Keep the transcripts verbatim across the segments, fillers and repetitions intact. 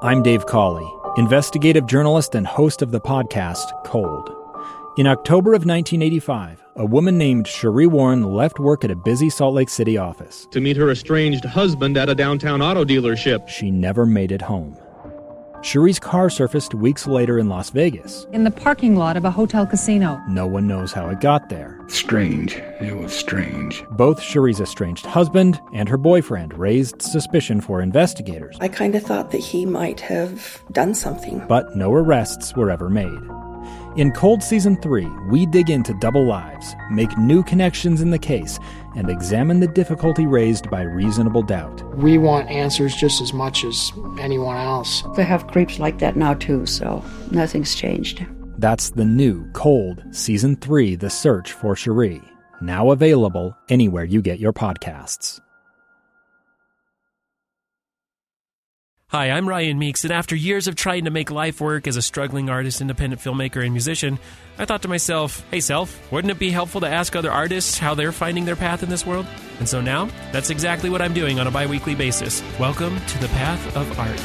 I'm Dave Cawley, investigative journalist and host of the podcast Cold. In October of nineteen eighty-five, a woman named Sheree Warren left work at a busy Salt Lake City office to meet her estranged husband at a downtown auto dealership. She never made it home. Sheree's car surfaced weeks later in Las Vegas. In the parking lot of a hotel casino. No one knows how it got there. Strange. It was strange. Both Sheree's estranged husband and her boyfriend raised suspicion for investigators. I kind of thought that he might have done something. But no arrests were ever made. In Cold Season three, we dig into double lives, make new connections in the case, and examine the difficulty raised by reasonable doubt. We want answers just as much as anyone else. They have creeps like that now too, so nothing's changed. That's the new Cold Season three, The Search for Sheree, now available anywhere you get your podcasts. Hi, I'm Ryan Meeks, and after years of trying to make life work as a struggling artist, independent filmmaker, and musician, I thought to myself, hey self, wouldn't it be helpful to ask other artists how they're finding their path in this world? And so now, that's exactly what I'm doing on a bi-weekly basis. Welcome to the Path of Art.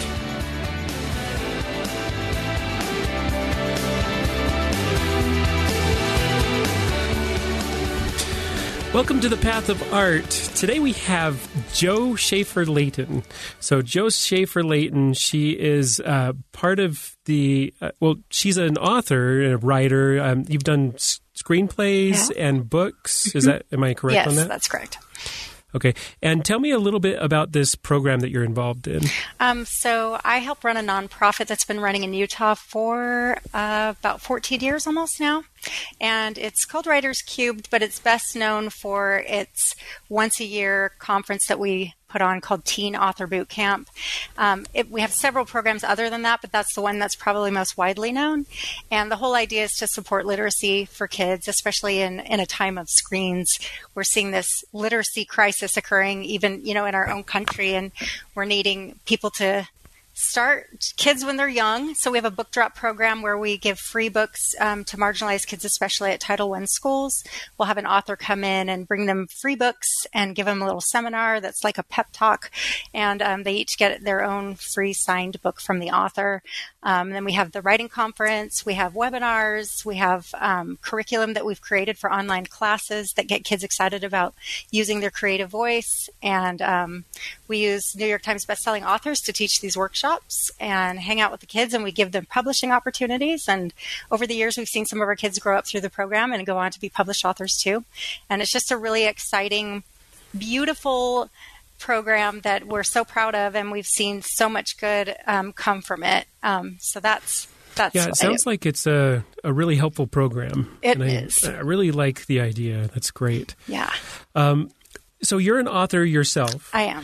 Welcome to the Path of Art. Today we have Jo Schaefer-Leighton. So Jo Schaefer-Leighton, she is uh, part of the, uh, well, she's an author and a writer. Um, you've done s- screenplays yeah. and books. Is that, am I correct yes, on that? Yes, that's correct. Okay. And tell me a little bit about this program that you're involved in. Um, so I help run a nonprofit that's been running in Utah for uh, about fourteen years almost now. And it's called Writers Cubed, but it's best known for its once-a-year conference that we put on called Teen Author Boot Camp. Um, it, we have several programs other than that, but that's the one that's probably most widely known. And the whole idea is to support literacy for kids, especially in, in a time of screens. We're seeing this literacy crisis occurring even, you know, in our own country, and we're needing people to start kids when they're young. So we have a book drop program where we give free books um, to marginalized kids, especially at Title one schools. We'll have an author come in and bring them free books and give them a little seminar that's like a pep talk. And um, they each get their own free signed book from the author. Um, then we have the writing conference. We have webinars. We have um, curriculum that we've created for online classes that get kids excited about using their creative voice. And um, we use New York Times bestselling authors to teach these workshops and hang out with the kids, and we give them publishing opportunities. And over the years, we've seen some of our kids grow up through the program and go on to be published authors too. And it's just a really exciting, beautiful program that we're so proud of, and we've seen so much good um, come from it. Um, so that's that's yeah. It sounds like it's a, a really helpful program. It and I, is. I really like the idea. That's great. Yeah. Um, so you're an author yourself. I am.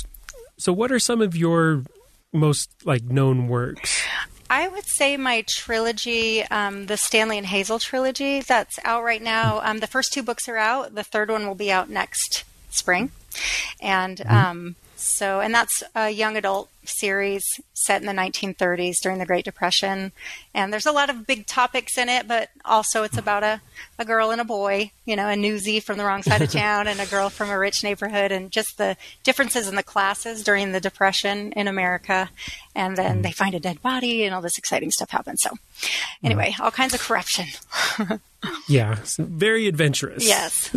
So what are some of your most like known works? I would say my trilogy, um, the Stanley and Hazel trilogy, that's out right now. Um, the first two books are out. The third one will be out next spring. And um, so, and that's a young adult series set in the nineteen thirties during the Great Depression. And there's a lot of big topics in it, but also it's about a, a girl and a boy, you know, a newsie from the wrong side of town and a girl from a rich neighborhood, and just the differences in the classes during the Depression in America. And then they find a dead body and all this exciting stuff happens. So anyway, all kinds of corruption. Yeah, very adventurous. Yes.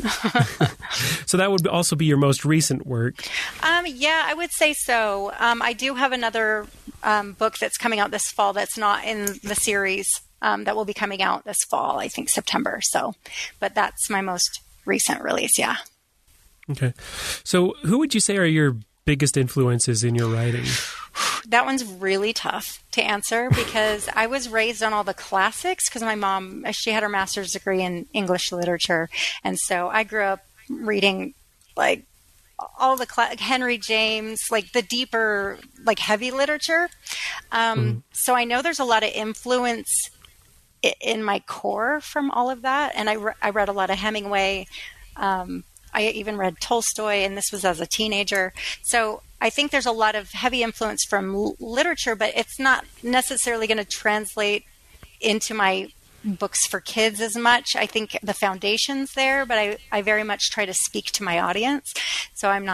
So that would also be your most recent work. Um, yeah, I would say so. Um, I do have another um, book that's coming out this fall that's not in the series um, that will be coming out this fall, I think September. So, but that's my most recent release, yeah. Okay. So who would you say are your biggest influences in your writing? That one's really tough to answer because I was raised on all the classics because my mom, she had her master's degree in English literature. And so I grew up reading like all the cl- Henry James, like the deeper, like heavy literature. Um, mm. So I know there's a lot of influence I- in my core from all of that. And I, re- I read a lot of Hemingway. Um, I even read Tolstoy, and this was as a teenager. So I think there's a lot of heavy influence from l- literature, but it's not necessarily going to translate into my books for kids as much. I think the foundation's there, but I, I very much try to speak to my audience. So I'm not,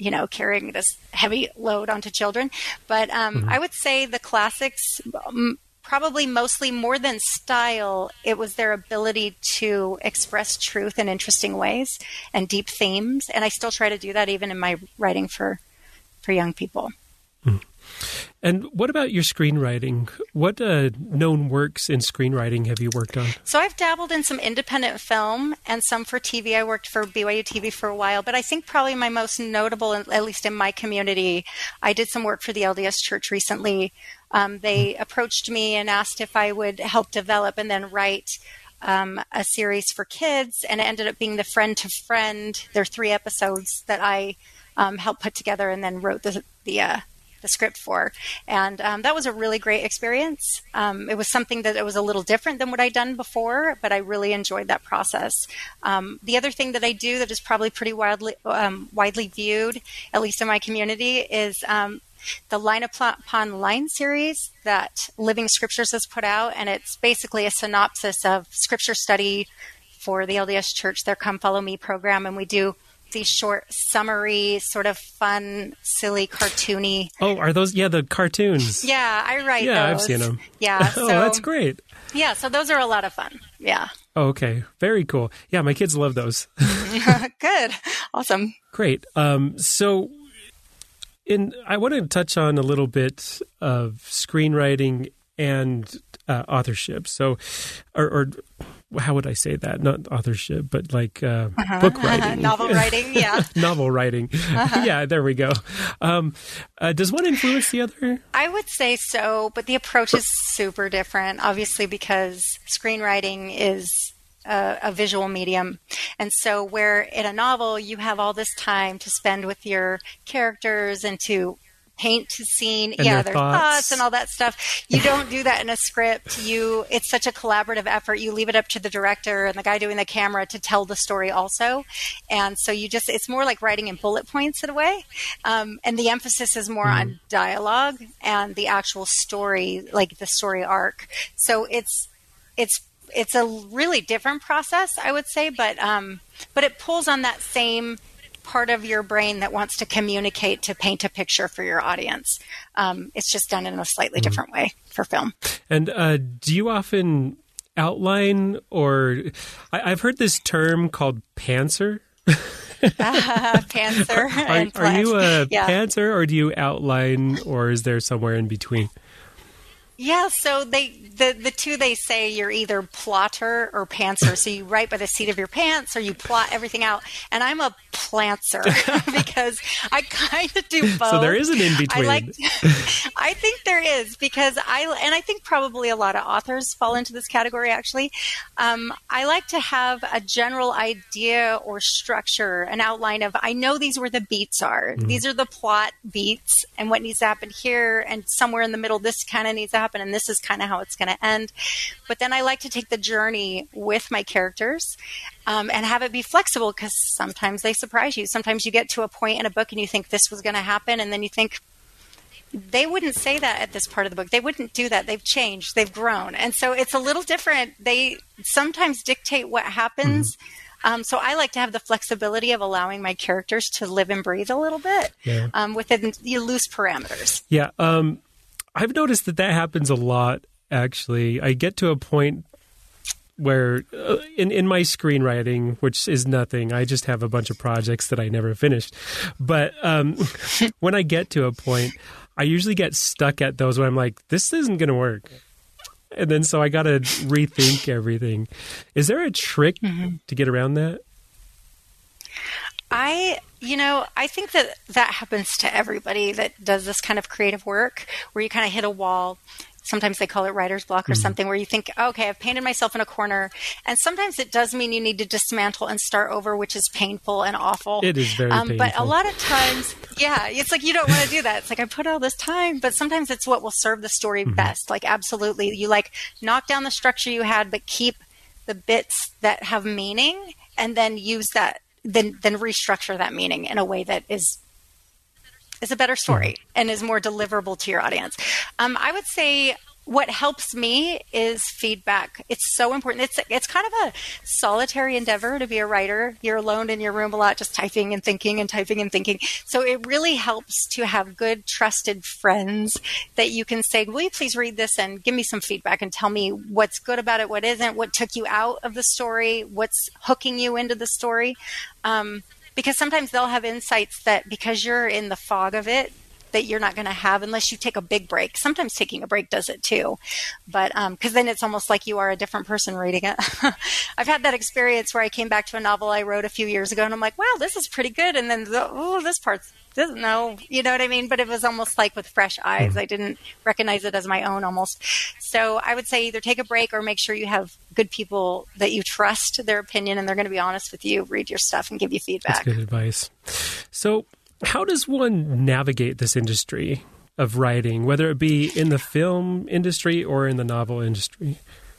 you know, carrying this heavy load onto children. But um, mm-hmm. I would say the classics, um, probably mostly more than style, it was their ability to express truth in interesting ways and deep themes. And I still try to do that even in my writing for, for young people. Mm. And what about your screenwriting? What uh, known works in screenwriting have you worked on? So I've dabbled in some independent film and some for T V. I worked for B Y U T V for a while, but I think probably my most notable, at least in my community, I did some work for the L D S Church recently. Um, they approached me and asked if I would help develop and then write um, a series for kids, and it ended up being the Friend to Friend. There are three episodes that I um, helped put together and then wrote the the uh, the script for. And um, that was a really great experience. Um, it was something that it was a little different than what I'd done before, but I really enjoyed that process. Um, the other thing that I do that is probably pretty widely, um, widely viewed, at least in my community, is um, the Line Upon Line series that Living Scriptures has put out. And it's basically a synopsis of scripture study for the L D S Church, their Come Follow Me program. And we do these short, summary, sort of fun, silly, cartoony. Oh, are those? Yeah, the cartoons. Yeah, I write yeah, those. I've seen them. Yeah. oh, so, that's great. Yeah, so those are a lot of fun. Yeah. Oh, okay. Very cool. Yeah, my kids love those. Good. Awesome. Great. Um, so in, I want to touch on a little bit of screenwriting and uh, authorship. So, or, or how would I say that? Not authorship, but like uh, uh-huh, book writing. Uh-huh. Novel writing, yeah. Novel writing. Uh-huh. Yeah, there we go. Um, uh, does one influence the other? I would say so, but the approach is super different, obviously, because screenwriting is a, a visual medium. And so where in a novel you have all this time to spend with your characters and to paint to scene, and yeah, their their thoughts. thoughts and all that stuff. You don't do that in a script. You, it's such a collaborative effort. You leave it up to the director and the guy doing the camera to tell the story also. And so you just, it's more like writing in bullet points in a way. Um, and the emphasis is more mm. on dialogue and the actual story, like the story arc. So it's, it's, it's a really different process, I would say, but, um, but it pulls on that same part of your brain that wants to communicate, to paint a picture for your audience. Um, it's just done in a slightly mm-hmm. different way for film. And uh, do you often outline, or I, I've heard this term called pantser? uh, pantser. Are, are you a yeah. pantser, or do you outline, or is there somewhere in between? Yeah, so they the, the two, they say you're either plotter or pantser. So you write by the seat of your pants or you plot everything out. And I'm a plantser because I kind of do both. So there is an in-between. I, like, I think there is because I, and I think probably a lot of authors fall into this category actually. Um, I like to have a general idea or structure, an outline of, I know these where the beats are. Mm-hmm. These are the plot beats and what needs to happen here, and somewhere in the middle this kind of needs to happen, and this is kind of how it's going to end. But then I like to take the journey with my characters um, and have it be flexible, because sometimes they surprise you. Sometimes you get to a point in a book and you think this was going to happen, and then you think, they wouldn't say that at this part of the book. They wouldn't do that. They've changed. They've grown. And so it's a little different. They sometimes dictate what happens. Mm-hmm. Um, so I like to have the flexibility of allowing my characters to live and breathe a little bit yeah. um, within the loose parameters. Yeah. Um, I've noticed that that happens a lot, actually. I get to a point where uh, in, in my screenwriting, which is nothing, I just have a bunch of projects that I never finished. But um, when I get to a point, I usually get stuck at those when I'm like, this isn't going to work. And then so I got to rethink everything. Is there a trick mm-hmm. to get around that? I, you know, I think that that happens to everybody that does this kind of creative work, where you kind of hit a wall. Sometimes they call it writer's block or mm-hmm. something, where you think, okay, I've painted myself in a corner. And sometimes it does mean you need to dismantle and start over, which is painful and awful. It is very um, painful. But a lot of times, yeah, it's like you don't want to do that. It's like, I put all this time, but sometimes it's what will serve the story mm-hmm. best. Like, absolutely. You like knock down the structure you had, but keep the bits that have meaning, and then use that, then then restructure that meaning in a way that is is a better story and is more deliverable to your audience. Um, I would say what helps me is feedback. It's so important. It's it's kind of a solitary endeavor to be a writer. You're alone in your room a lot, just typing and thinking and typing and thinking. So it really helps to have good, trusted friends that you can say, will you please read this and give me some feedback and tell me what's good about it, what isn't, what took you out of the story, what's hooking you into the story. Um, because sometimes they'll have insights that because you're in the fog of it, that you're not going to have unless you take a big break. Sometimes taking a break does it too. But um, because then it's almost like you are a different person reading it. I've had that experience where I came back to a novel I wrote a few years ago and I'm like, wow, this is pretty good. And then, the, oh, this part's, this, no, you know what I mean? But it was almost like with fresh eyes. I didn't recognize it as my own almost. So I would say either take a break or make sure you have good people that you trust their opinion and they're going to be honest with you, read your stuff and give you feedback. That's good advice. So how does one navigate this industry of writing, whether it be in the film industry or in the novel industry?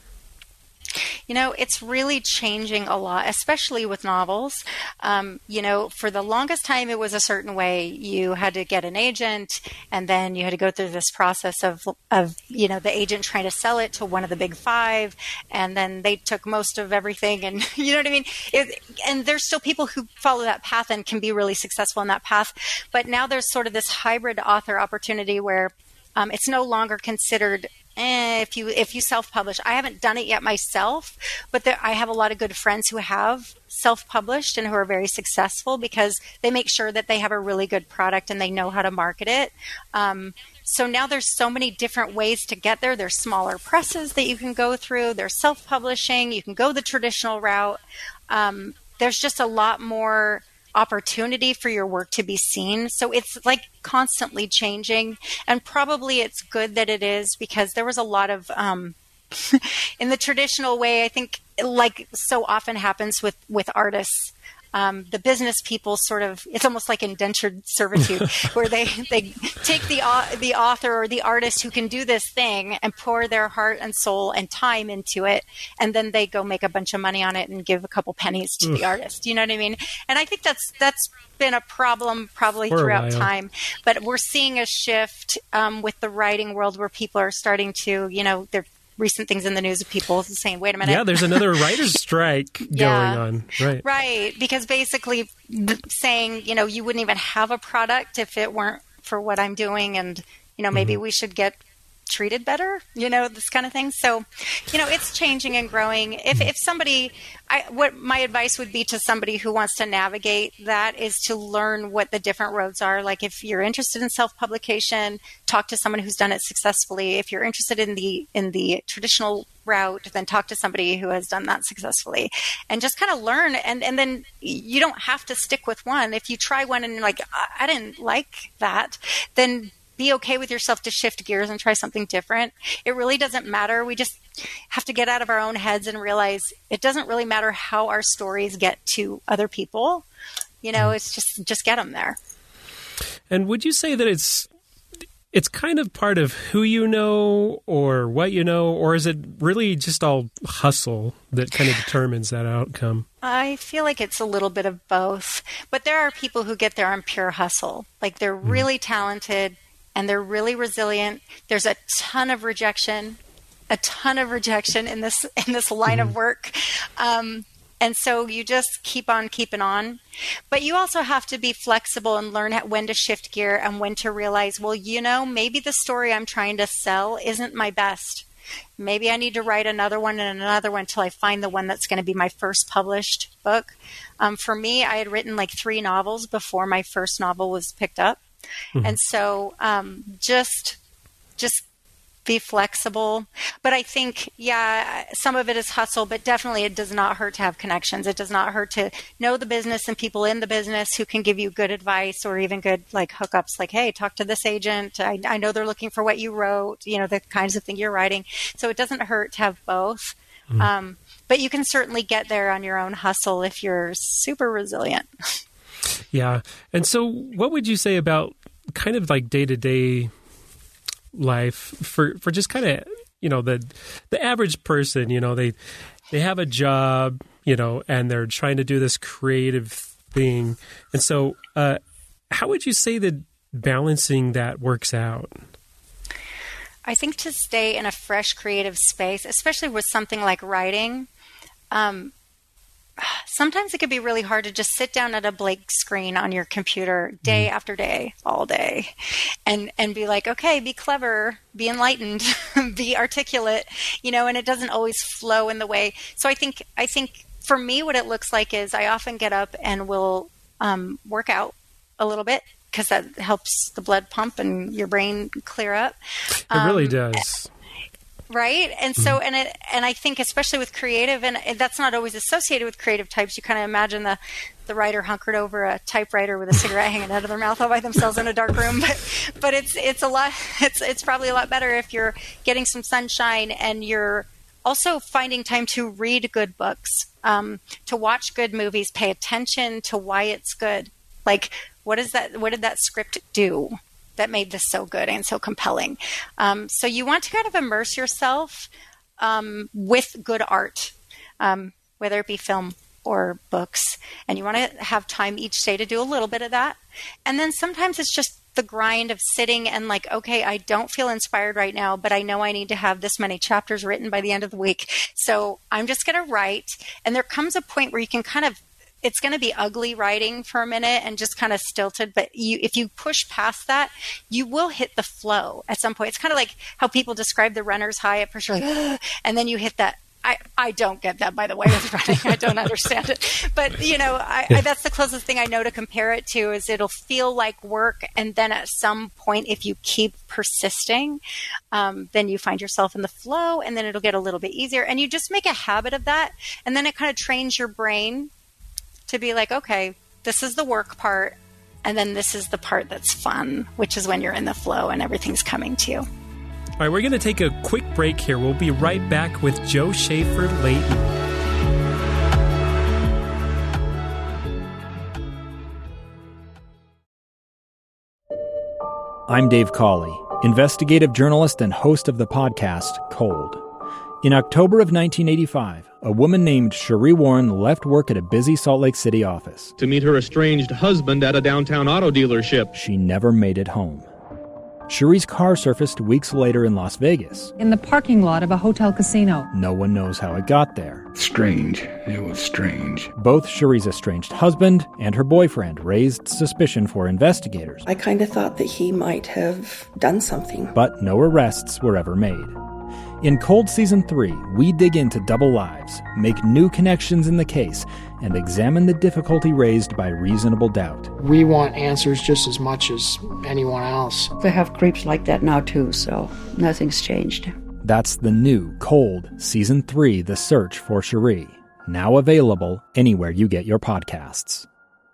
You know, it's really changing a lot, especially with novels. Um, you know, for the longest time, it was a certain way. You had to get an agent, and then you had to go through this process of, of, you know, the agent trying to sell it to one of the big five, and then they took most of everything, and you know what I mean? It, and there's still people who follow that path and can be really successful in that path. But now there's sort of this hybrid author opportunity where um, it's no longer considered Eh, if you if you self-publish. I haven't done it yet myself, but there, I have a lot of good friends who have self-published and who are very successful because they make sure that they have a really good product and they know how to market it. Um, so now there's so many different ways to get there. There's smaller presses that you can go through. There's self-publishing. You can go the traditional route. Um, there's just a lot more opportunity for your work to be seen. So it's like constantly changing, and probably it's good that it is because there was a lot of um, in the traditional way, I think, like so often happens with with artists, um, the business people sort of, it's almost like indentured servitude where they, they take the uh, the author or the artist who can do this thing and pour their heart and soul and time into it, and then they go make a bunch of money on it and give a couple pennies to Ugh. the artist. You know what I mean? And I think that's that's been a problem probably For throughout time. But we're seeing a shift um, with the writing world where people are starting to, you know, they're recent things in the news of people saying, wait a minute. Yeah, there's another writer's strike yeah, going on. Right. Right. Because basically saying, you know, you wouldn't even have a product if it weren't for what I'm doing. And, you know, maybe mm-hmm. we should get treated better, you know, this kind of thing. So, you know, it's changing and growing. If if somebody, I, what my advice would be to somebody who wants to navigate that is to learn what the different roads are. Like if you're interested in self-publication, talk to someone who's done it successfully. If you're interested in the in the traditional route, then talk to somebody who has done that successfully and just kind of learn. And, and then you don't have to stick with one. If you try one and you're like, I, I didn't like that, then be okay with yourself to shift gears and try something different. It really doesn't matter. We just have to get out of our own heads and realize it doesn't really matter how our stories get to other people. You know, it's just, just get them there. And would you say that it's, it's kind of part of who you know or what you know, or is it really just all hustle that kind of determines that outcome? I feel like it's a little bit of both, but there are people who get there on pure hustle. Like they're mm. really talented, and they're really resilient. There's a ton of rejection, a ton of rejection in this in this line mm-hmm. of work. Um, and so you just keep on keeping on. But you also have to be flexible and learn how, when to shift gear and when to realize, well, you know, maybe the story I'm trying to sell isn't my best. Maybe I need to write another one and another one until I find the one that's going to be my first published book. Um, for me, I had written like three novels before my first novel was picked up. Mm-hmm. And so um, just just be flexible. But I think, yeah, some of it is hustle, but definitely it does not hurt to have connections. It does not hurt to know the business and people in the business who can give you good advice or even good like hookups like, hey, talk to this agent. I, I know they're looking for what you wrote, you know, the kinds of thing you're writing. So it doesn't hurt to have both. Mm-hmm. Um, but you can certainly get there on your own hustle if you're super resilient. Yeah. And so what would you say about kind of like day-to-day life for, for just kind of, you know, the the average person, you know, they they have a job, you know, and they're trying to do this creative thing. And so uh, how would you say that balancing that works out? I think to stay in a fresh creative space, especially with something like writing, um, sometimes it could be really hard to just sit down at a blank screen on your computer day mm-hmm. after day, all day, and, and be like, okay, be clever, be enlightened, be articulate, you know, and it doesn't always flow in the way. So I think, I think for me, what it looks like is I often get up and will um, work out a little bit, because that helps the blood pump and your brain clear up. It um, really does. Right. And so, and it, and I think especially with creative, and that's not always associated with creative types. You kind of imagine the, the writer hunkered over a typewriter with a cigarette hanging out of their mouth all by themselves in a dark room. But, but it's, it's a lot, it's, it's probably a lot better if you're getting some sunshine and you're also finding time to read good books, um, to watch good movies, pay attention to why it's good. Like, what is that, what did that script do that made this so good and so compelling? Um, so you want to kind of immerse yourself um, with good art, um, whether it be film or books. And you want to have time each day to do a little bit of that. And then sometimes it's just the grind of sitting and like, okay, I don't feel inspired right now, but I know I need to have this many chapters written by the end of the week. So I'm just going to write. And there comes a point where you can kind of, it's going to be ugly writing for a minute and just kind of stilted. But you, if you push past that, you will hit the flow at some point. It's kind of like how people describe the runner's high at first, like, and then you hit that. I, I don't get that, by the way, with running. I don't understand it. But, you know, I, I, that's the closest thing I know to compare it to, is it'll feel like work. And then at some point, if you keep persisting, um, then you find yourself in the flow, and then it'll get a little bit easier. And you just make a habit of that. And then it kind of trains your brain to be like, okay, this is the work part, and then this is the part that's fun, which is when you're in the flow and everything's coming to you. All right, we're going to take a quick break here. We'll be right back with Jo Schaefer Layton. I'm Dave Cawley, investigative journalist and host of the podcast Cold. In October of nineteen eighty-five, a woman named Sheree Warren left work at a busy Salt Lake City office to meet her estranged husband at a downtown auto dealership. She never made it home. Sheree's car surfaced weeks later in Las Vegas. In the parking lot of a hotel casino. No one knows how it got there. Strange. It was strange. Both Sheree's estranged husband and her boyfriend raised suspicion for investigators. I kind of thought that he might have done something. But no arrests were ever made. In Cold Season three, we dig into double lives, make new connections in the case, and examine the difficulty raised by reasonable doubt. We want answers just as much as anyone else. They have creeps like that now too, so nothing's changed. That's the new Cold Season three, The Search for Sheree, now available anywhere you get your podcasts.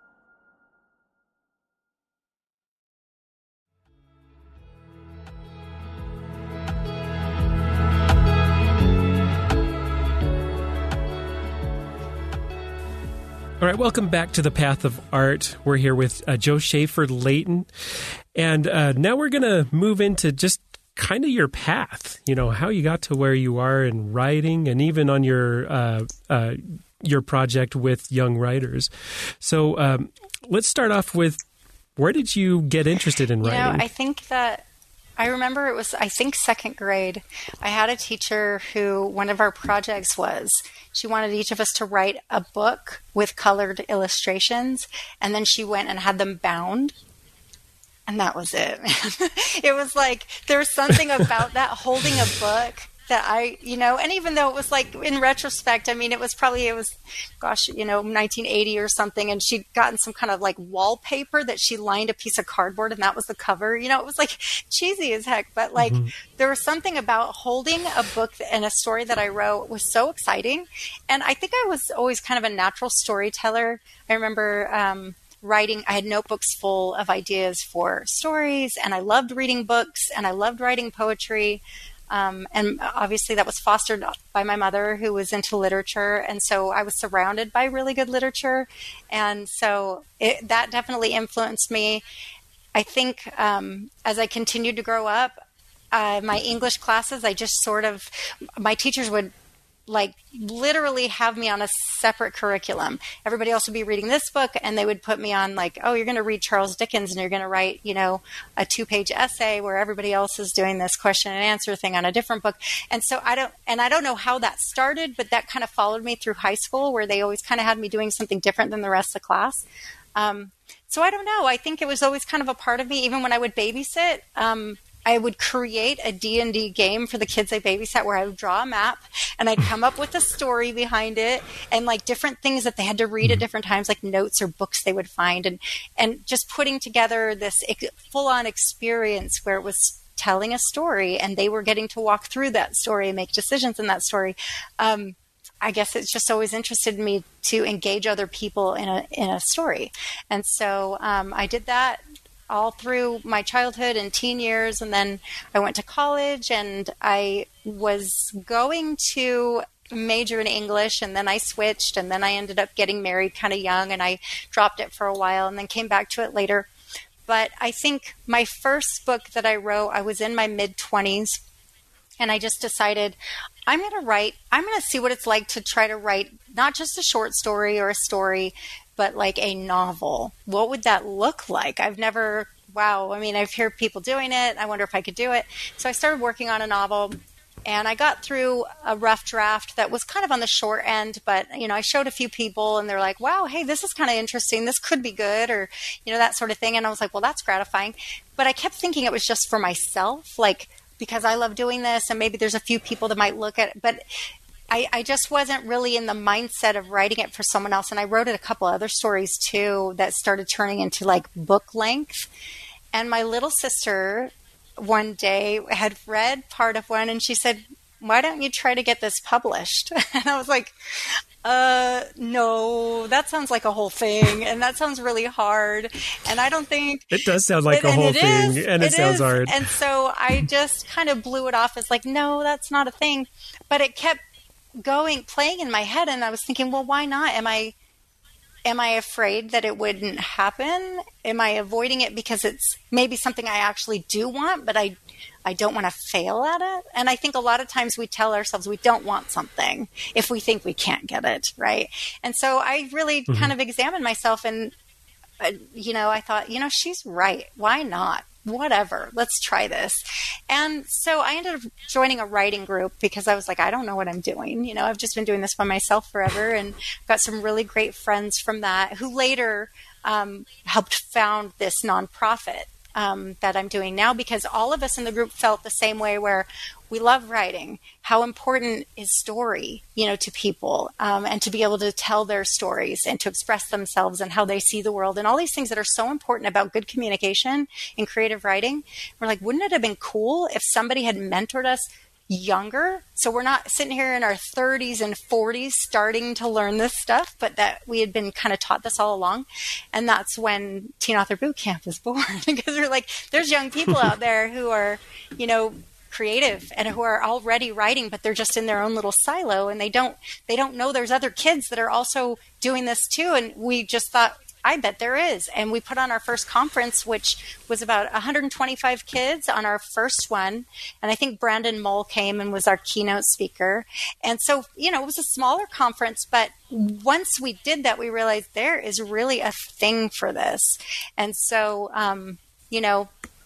All right, welcome back to The Path of Art. We're here with uh, Jo Schaefer Layton. And uh, now we're going to move into just kind of your path, you know, how you got to where you are in writing, and even on your uh, uh, your project with young writers. So um, let's start off with, where did you get interested in writing? You know, I think that I remember it was, I think, second grade. I had a teacher who, one of our projects was, she wanted each of us to write a book with colored illustrations, and then she went and had them bound. And that was it. It was like, there was something about that, holding a book, that I, you know, and even though it was like, in retrospect, I mean, it was probably, it was, gosh, you know, nineteen eighty or something, and she'd gotten some kind of like wallpaper that she lined a piece of cardboard, and that was the cover. You know, it was like cheesy as heck, but like, mm-hmm. there was something about holding a book and a story that I wrote was so exciting. And I think I was always kind of a natural storyteller. I remember, um, writing, I had notebooks full of ideas for stories, and I loved reading books, and I loved writing poetry. Um, and obviously that was fostered by my mother, who was into literature. And so I was surrounded by really good literature. And so it, that definitely influenced me. I think um, as I continued to grow up, uh, my English classes, I just sort of, my teachers would like literally have me on a separate curriculum. Everybody else would be reading this book, and they would put me on like, oh, you're going to read Charles Dickens and you're going to write, you know, a two page essay where everybody else is doing this question and answer thing on a different book. And so I don't, and I don't know how that started, but that kind of followed me through high school, where they always kind of had me doing something different than the rest of the class. Um, so I don't know. I think it was always kind of a part of me, even when I would babysit. Um, I would create a D and D game for the kids I babysat where I would draw a map and I'd come up with a story behind it and like different things that they had to read at different times, like notes or books they would find, and, and just putting together this full-on experience where it was telling a story and they were getting to walk through that story and make decisions in that story. Um, I guess it's just always interested me to engage other people in a in a story. And so um, I did that all through my childhood and teen years. And then I went to college and I was going to major in English, and then I switched, and then I ended up getting married kind of young, and I dropped it for a while and then came back to it later. But I think my first book that I wrote, I was in my mid-twenties, and I just decided I'm going to write, I'm going to see what it's like to try to write not just a short story or a story, but like a novel. What would that look like? I've never, wow, I mean, I've heard people doing it. I wonder if I could do it. So I started working on a novel, and I got through a rough draft that was kind of on the short end, but, you know, I showed a few people and they're like, wow, hey, this is kind of interesting. This could be good, or, you know, that sort of thing. And I was like, well, that's gratifying. But I kept thinking it was just for myself, like, because I love doing this and maybe there's a few people that might look at it. But I, I just wasn't really in the mindset of writing it for someone else. And I wrote it a couple other stories too that started turning into like book length. And my little sister one day had read part of one and she said, why don't you try to get this published? And I was like, uh, no, that sounds like a whole thing. And that sounds really hard. And I don't think it does sound like it, a whole thing. Is, and it, it sounds is. hard. And so I just kind of blew it off as like, no, that's not a thing. But it kept going, playing in my head. And I was thinking, well, why not? Am I, am I afraid that it wouldn't happen? Am I avoiding it because it's maybe something I actually do want, but I, I don't want to fail at it? And I think a lot of times we tell ourselves we don't want something if we think we can't get it, right? And so I really mm-hmm. kind of examined myself and, uh, you know, I thought, you know, she's right. Why not? Whatever, let's try this. And so I ended up joining a writing group because I was like, I don't know what I'm doing. You know, I've just been doing this by myself forever, and got some really great friends from that who later um, helped found this nonprofit um, that I'm doing now, because all of us in the group felt the same way, where we love writing. How important is story, you know, to people, um, and to be able to tell their stories and to express themselves and how they see the world and all these things that are so important about good communication in creative writing. We're like, wouldn't it have been cool if somebody had mentored us younger? So we're not sitting here in our thirties and forties starting to learn this stuff, but that we had been kind of taught this all along. And that's when Teen Author Boot Camp was born, because we're like, there's young people out there who are, you know, creative and who are already writing, but they're just in their own little silo, and they don't they don't know there's other kids that are also doing this too. And we just thought, I bet there is. And we put on our first conference, which was about one hundred twenty-five kids on our first one. And I think Brandon Mull came and was our keynote speaker. And so, you know, it was a smaller conference, but once we did that, we realized there is really a thing for this. And so, um, you know,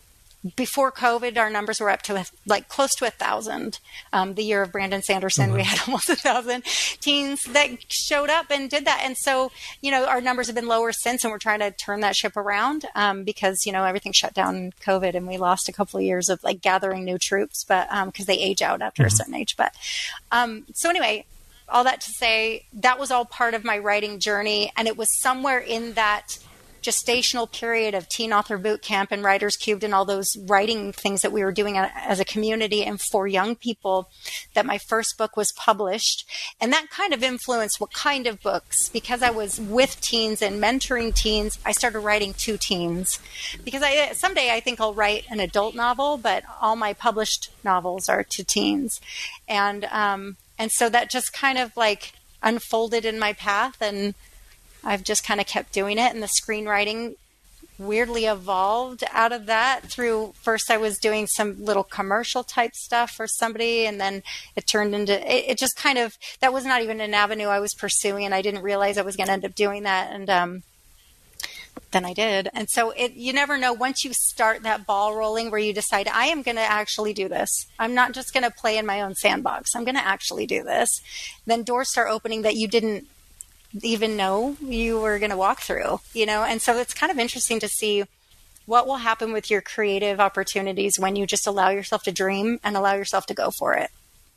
before COVID, our numbers were up to a, like close to a thousand. Um, the year of Brandon Sanderson, mm-hmm. we had almost a thousand teens that showed up and did that. And so, you know, our numbers have been lower since, and we're trying to turn that ship around um, because, you know, everything shut down in COVID, and we lost a couple of years of like gathering new troops, but because um, they age out after mm-hmm. a certain age. But um, so anyway, all that to say, that was all part of my writing journey. And it was somewhere in that gestational period of Teen Author Boot Camp and Writers Cubed and all those writing things that we were doing as a community and for young people that my first book was published. And that kind of influenced what kind of books, because I was with teens and mentoring teens, I started writing to teens. Because I someday I think I'll write an adult novel, but all my published novels are to teens. And um, and so that just kind of like unfolded in my path, and I've just kind of kept doing it. And the screenwriting weirdly evolved out of that through, first I was doing some little commercial type stuff for somebody, and then it turned into, it, it just kind of, that was not even an avenue I was pursuing, and I didn't realize I was going to end up doing that. And um, then I did. And so it, you never know, once you start that ball rolling where you decide, I am going to actually do this. I'm not just going to play in my own sandbox. I'm going to actually do this. Then doors start opening that you didn't even know you were going to walk through, you know? And so it's kind of interesting to see what will happen with your creative opportunities when you just allow yourself to dream and allow yourself to go for it.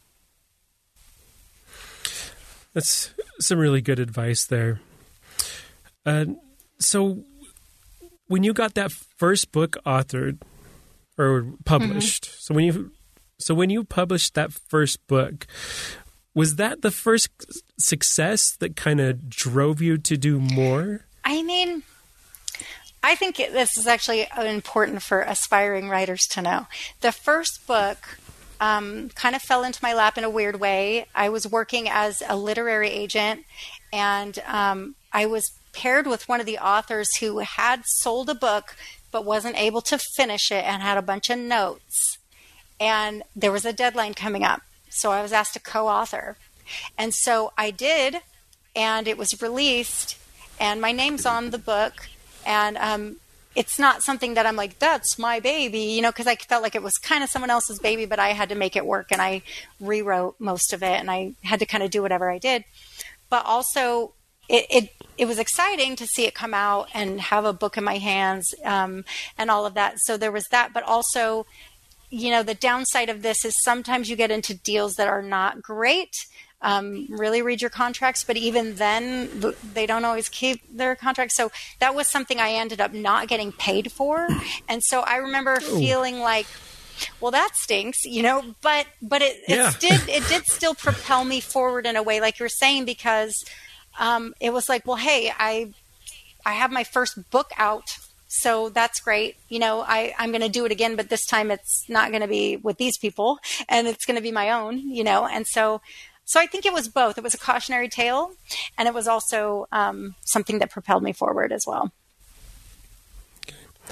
That's some really good advice there. Uh, so when you got that first book authored or published, mm-hmm. so when you, so when you published that first book, was that the first success that kind of drove you to do more? I mean, I think it, this is actually important for aspiring writers to know. The first book um, kind of fell into my lap in a weird way. I was working as a literary agent, and um, I was paired with one of the authors who had sold a book but wasn't able to finish it and had a bunch of notes. And there was a deadline coming up. So I was asked to co-author. And so I did, and it was released, and my name's on the book. And um, it's not something that I'm like, that's my baby, you know, because I felt like it was kind of someone else's baby, but I had to make it work, and I rewrote most of it, and I had to kind of do whatever I did. But also, it, it, it was exciting to see it come out and have a book in my hands um, and all of that. So there was that, but also, you know, the downside of this is sometimes you get into deals that are not great. Um, really read your contracts, but even then they don't always keep their contracts. So that was something I ended up not getting paid for. And so I remember Ooh. feeling like, well, that stinks, you know, but, but it, yeah. it did, it did still propel me forward in a way, like you were saying, because um, it was like, well, hey, I, I have my first book out. So that's great. You know, I, I'm going to do it again, but this time it's not going to be with these people, and it's going to be my own, you know? And so, so I think it was both. It was a cautionary tale, and it was also um, something that propelled me forward as well. Okay.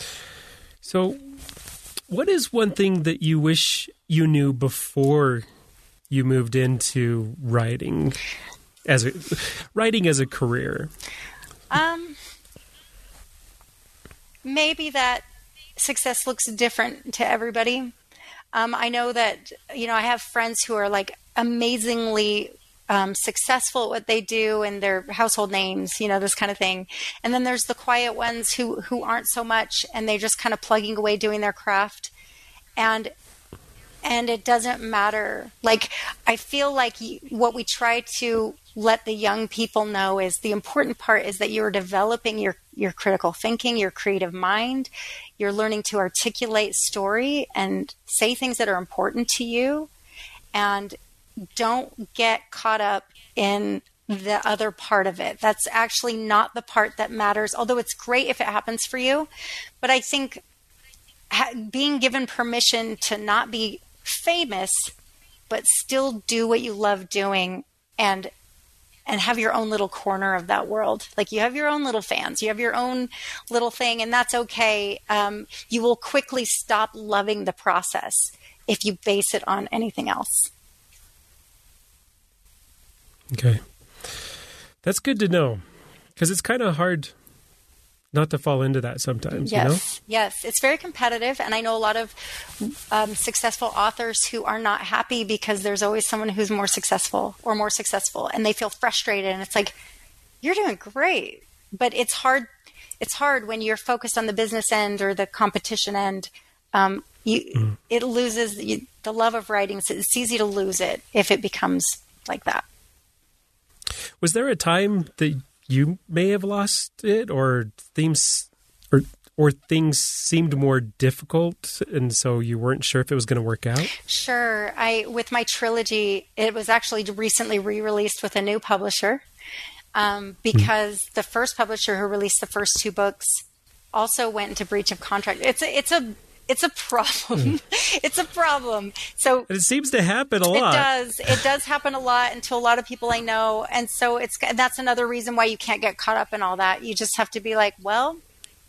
So what is one thing that you wish you knew before you moved into writing as a, writing as a career? Um, Maybe that success looks different to everybody. Um, I know that, you know, I have friends who are like amazingly um, successful at what they do and their household names, you know, this kind of thing. And then there's the quiet ones who, who aren't so much, and they're just kind of plugging away doing their craft. And and it doesn't matter. Like, I feel like what we try to let the young people know is the important part is that you're developing your, your critical thinking, your creative mind. You're learning to articulate story and say things that are important to you. And don't get caught up in the other part of it. That's actually not the part that matters, although it's great if it happens for you. But I think ha- being given permission to not be famous, but still do what you love doing, and and have your own little corner of that world. Like, you have your own little fans, you have your own little thing, and that's okay. Um, you will quickly stop loving the process if you base it on anything else. Okay. That's good to know, because it's kind of hard not to fall into that sometimes, yes, you know? Yes, it's very competitive, and I know a lot of um, successful authors who are not happy because there's always someone who's more successful or more successful, and they feel frustrated, and it's like, you're doing great, but it's hard. It's hard when you're focused on the business end or the competition end. Um, you, mm. It loses you, the love of writing. So it's easy to lose it if it becomes like that. Was there a time that you may have lost it, or themes or or things seemed more difficult, and so you weren't sure if it was going to work out? Sure. I with my trilogy, it was actually recently re-released with a new publisher, um, because mm. the first publisher who released the first two books also went into breach of contract. It's a, it's a It's a problem. Mm. It's a problem. So it seems to happen a lot. It does. It does happen a lot, and to a lot of people I know. And so it's that's another reason why you can't get caught up in all that. You just have to be like, well,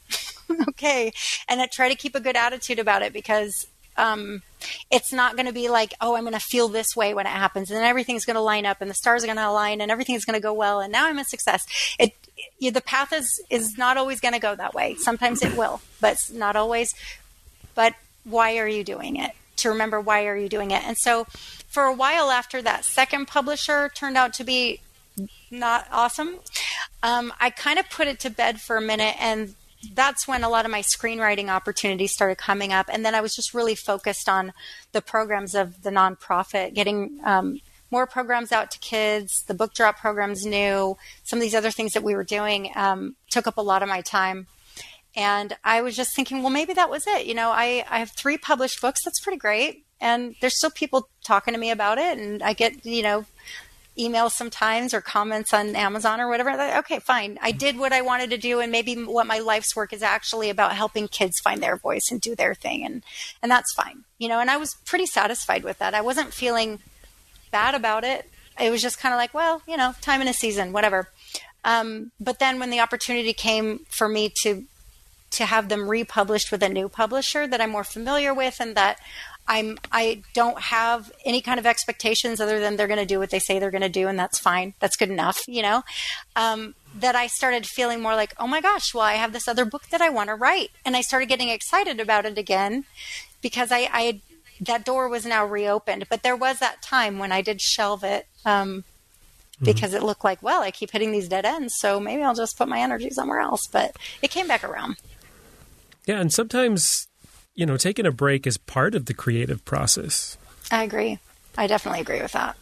okay. And I try to keep a good attitude about it because um, it's not going to be like, oh, I'm going to feel this way when it happens. And then everything's going to line up and the stars are going to align and everything's going to go well. And now I'm a success. It, it the path is, is not always going to go that way. Sometimes it will, but it's not always. But why are you doing it? To remember, why are you doing it? And so for a while after that second publisher turned out to be not awesome, um, I kind of put it to bed for a minute, and that's when a lot of my screenwriting opportunities started coming up. And then I was just really focused on the programs of the nonprofit, getting um, more programs out to kids. The book drop program's new. Some of these other things that we were doing um, took up a lot of my time. And I was just thinking, well, maybe that was it. You know, I, I have three published books. That's pretty great. And there's still people talking to me about it. And I get, you know, emails sometimes or comments on Amazon or whatever. Okay, fine. I did what I wanted to do. And maybe what my life's work is actually about helping kids find their voice and do their thing. And, and that's fine. You know, and I was pretty satisfied with that. I wasn't feeling bad about it. It was just kind of like, well, you know, time in a season, whatever. Um, but then when the opportunity came for me to to have them republished with a new publisher that I'm more familiar with and that I'm, I don't have any kind of expectations other than they're going to do what they say they're going to do. And that's fine. That's good enough, you know, um, that I started feeling more like, oh my gosh, well, I have this other book that I want to write. And I started getting excited about it again because I, I, that door was now reopened, but there was that time when I did shelve it, um, because mm-hmm. it looked like, well, I keep hitting these dead ends, so maybe I'll just put my energy somewhere else. But it came back around. Yeah, and sometimes, you know, taking a break is part of the creative process. I agree. I definitely agree with that.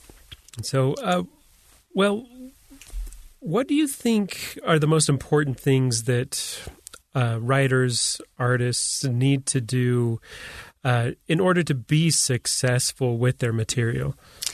So, uh, well, what do you think are the most important things that uh, writers, artists need to do uh, in order to be successful with their material?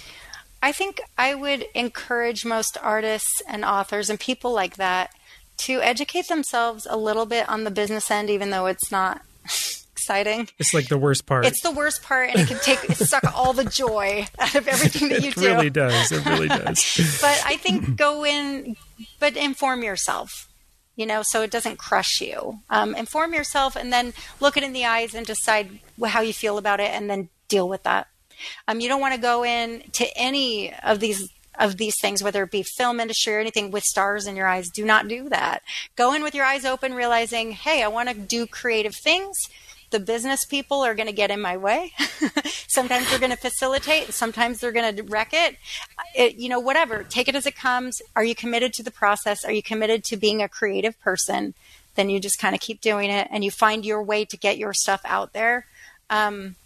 I think I would encourage most artists and authors and people like that to educate themselves a little bit on the business end, even though it's not exciting. It's like the worst part. It's the worst part, and it can take suck all the joy out of everything that you it do. It really does. It really does. But I think go in, but inform yourself, you know, so it doesn't crush you. Um, inform yourself and then look it in the eyes and decide how you feel about it and then deal with that. Um, you don't want to go in to any of these of these things, whether it be film industry or anything, with stars in your eyes. Do not do that. Go in with your eyes open, realizing, hey, I want to do creative things. The business people are going to get in my way. Sometimes they're going to facilitate. Sometimes they're going to wreck it. it. You know, whatever. Take it as it comes. Are you committed to the process? Are you committed to being a creative person? Then you just kind of keep doing it and you find your way to get your stuff out there. Um,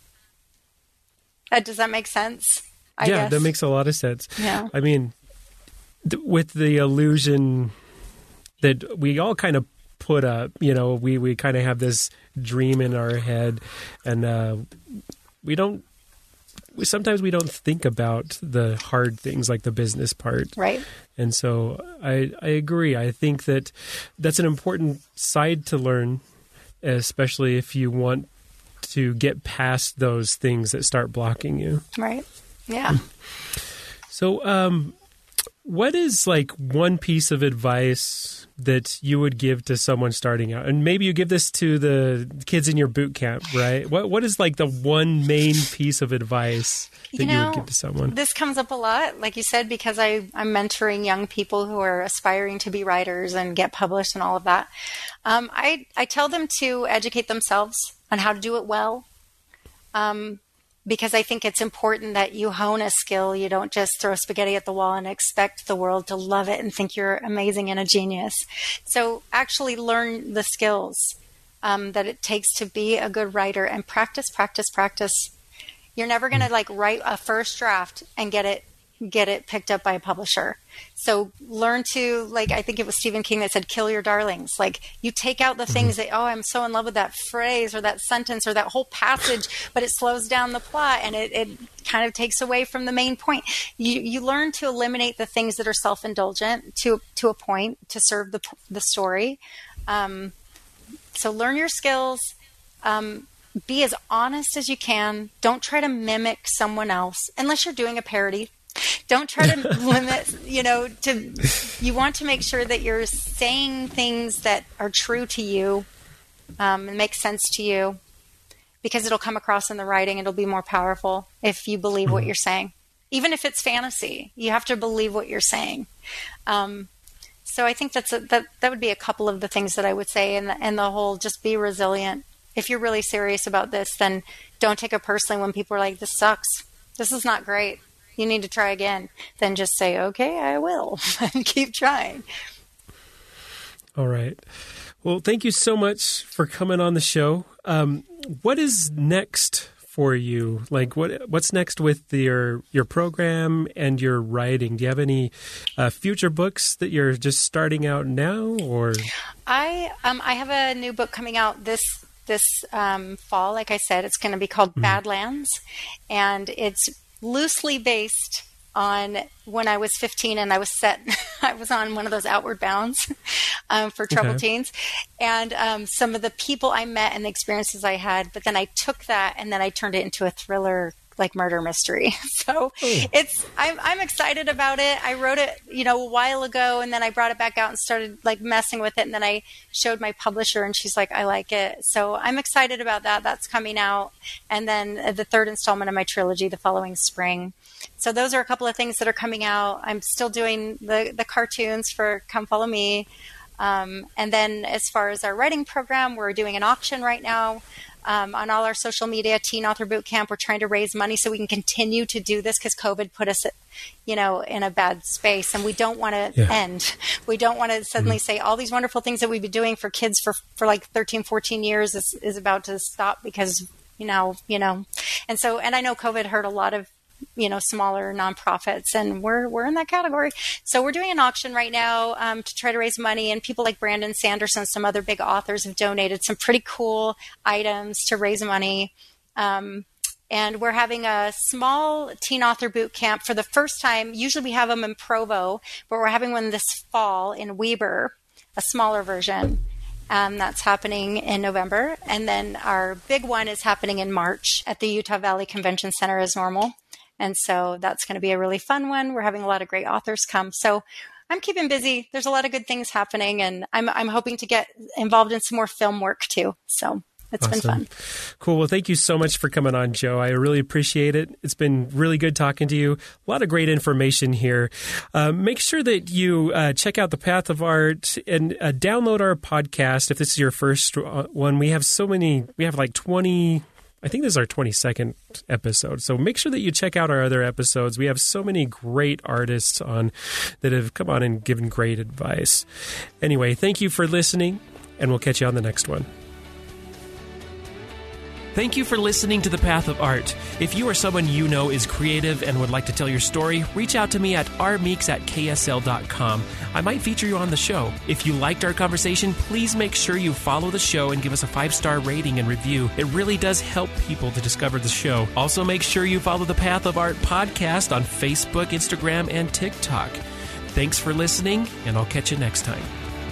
uh, does that make sense? I yeah, guess. That makes a lot of sense. Yeah. I mean, th- with the illusion that we all kind of put up, you know, we, we kind of have this dream in our head and uh, we don't, we, sometimes we don't think about the hard things like the business part. Right. And so I, I agree. I think that that's an important side to learn, especially if you want to get past those things that start blocking you. Right. Yeah. So, um, what is like one piece of advice that you would give to someone starting out? And maybe you give this to the kids in your boot camp, right? What What is like the one main piece of advice that you, know, you would give to someone? This comes up a lot, like you said, because I, I'm mentoring young people who are aspiring to be writers and get published and all of that. Um, I, I tell them to educate themselves on how to do it well. Um, Because I think it's important that you hone a skill. You don't just throw spaghetti at the wall and expect the world to love it and think you're amazing and a genius. So actually learn the skills um, that it takes to be a good writer and practice, practice, practice. You're never going to like write a first draft and get it get it picked up by a publisher. So learn to, like, I think it was Stephen King that said, kill your darlings. Like, you take out the mm-hmm. things that, oh, I'm so in love with that phrase or that sentence or that whole passage, but it slows down the plot and it, it kind of takes away from the main point. You you learn to eliminate the things that are self-indulgent to to a point to serve the the story. Um, so learn your skills. Um, be as honest as you can. Don't try to mimic someone else unless you're doing a parody. Don't try to limit, you know, to, you want to make sure that you're saying things that are true to you um, and make sense to you, because it'll come across in the writing. It'll be more powerful if you believe mm-hmm. what you're saying. Even if it's fantasy, you have to believe what you're saying. Um, so I think that's a, that that would be a couple of the things that I would say. And the, and the whole, just be resilient. If you're really serious about this, then don't take it personally when people are like, this sucks. This is not great. You need to try again. Then just say, okay, I will, and keep trying. All right. Well, thank you so much for coming on the show. Um, what is next for you? Like, what what's next with the, your your program and your writing? Do you have any uh, future books that you're just starting out now, or? I um I have a new book coming out this this um, fall. Like I said, it's going to be called mm-hmm. Badlands, and it's loosely based on when I was fifteen and I was set, I was on one of those Outward Bounds um, for troubled okay. teens, and um, some of the people I met and the experiences I had. But then I took that and then I turned it into a thriller, like murder mystery. So oh. it's, I'm, I'm excited about it. I wrote it, you know, a while ago, and then I brought it back out and started like messing with it. And then I showed my publisher and she's like, I like it. So I'm excited about that. That's coming out. And then the third installment of my trilogy the following spring. So those are a couple of things that are coming out. I'm still doing the, the cartoons for Come Follow Me. Um, and then as far as our writing program, we're doing an auction right now. Um, on all our social media, Teen Author Boot Camp, we're trying to raise money so we can continue to do this, because COVID put us, you know, in a bad space, and we don't want to yeah. end. We don't want to suddenly mm-hmm. say all these wonderful things that we've been doing for kids for, for like thirteen, fourteen years is, is about to stop because, you know, you know, and so, and I know COVID hurt a lot of, you know, smaller nonprofits, and we're we're in that category. So we're doing an auction right now um, to try to raise money, and people like Brandon Sanderson, some other big authors, have donated some pretty cool items to raise money. Um, and we're having a small teen author boot camp for the first time. Usually we have them in Provo, but we're having one this fall in Weber, a smaller version. Um, that's happening in November. And then our big one is happening in March at the Utah Valley Convention Center as normal. And so that's going to be a really fun one. We're having a lot of great authors come. So I'm keeping busy. There's a lot of good things happening, and I'm I'm hoping to get involved in some more film work too. So it's awesome. Been fun. Cool. Well, thank you so much for coming on, Jo. I really appreciate it. It's been really good talking to you. A lot of great information here. Uh, make sure that you uh, check out The Path of Art and uh, download our podcast. If this is your first one, we have so many, we have like twenty I think this is our twenty-second episode. So make sure that you check out our other episodes. We have so many great artists on that have come on and given great advice. Anyway, thank you for listening, and we'll catch you on the next one. Thank you for listening to The Path of Art. If you or someone you know is creative and would like to tell your story, reach out to me at r meeks at k s l dot com. I might feature you on the show. If you liked our conversation, please make sure you follow the show and give us a five-star rating and review. It really does help people to discover the show. Also, make sure you follow The Path of Art podcast on Facebook, Instagram, and TikTok. Thanks for listening, and I'll catch you next time.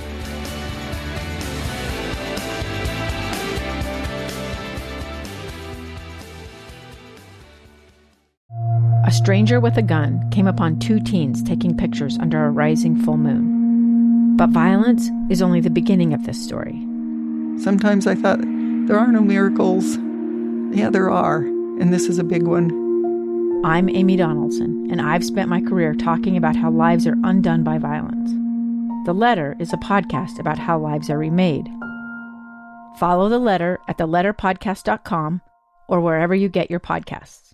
A stranger with a gun came upon two teens taking pictures under a rising full moon. But violence is only the beginning of this story. Sometimes I thought, there are no miracles. Yeah, there are, and this is a big one. I'm Amy Donaldson, and I've spent my career talking about how lives are undone by violence. The Letter is a podcast about how lives are remade. Follow The Letter at the letter podcast dot com or wherever you get your podcasts.